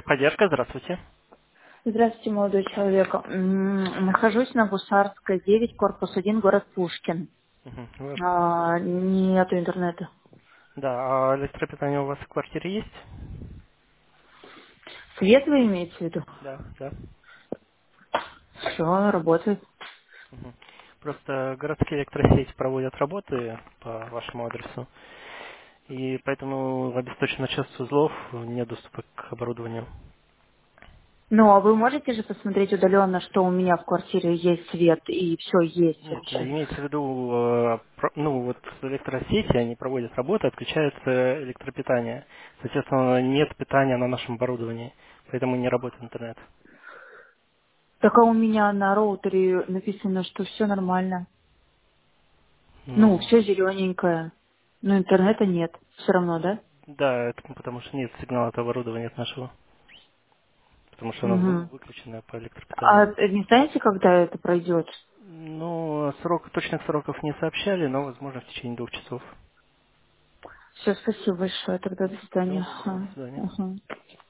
Поддержка, здравствуйте. Здравствуйте, молодой человек. Нахожусь на Гусарской, 9, корпус 1, город Пушкин. Мгм. Нету интернета. Да, а электропитание у вас в квартире есть? Свет вы имеете в виду? Да, да. Все, работает. Мгм. Просто городские электросети проводят работы по вашему адресу, и поэтому обесточено часть узлов, нет доступа к оборудованию. Ну, а вы можете же посмотреть удаленно, что у меня в квартире есть свет и все есть Нет, вообще? имеется в виду, ну вот электросети, они проводят работы, отключается электропитание. Соответственно, нет питания на нашем оборудовании, поэтому не работает интернет. Так а у меня на роутере написано, что все нормально. Ну, Ну, все зелененькое. Но интернета нет. Все равно, да? да, это потому что нет сигнала от оборудования от нашего, потому что оно Угу. выключено по А электропитанию. не знаете, когда это пройдет? Ну, точных сроков не сообщали, но, возможно, в течение 2 часов. Все, спасибо большое. Тогда до Всего свидания. доброго, до Ага. свидания. Ага.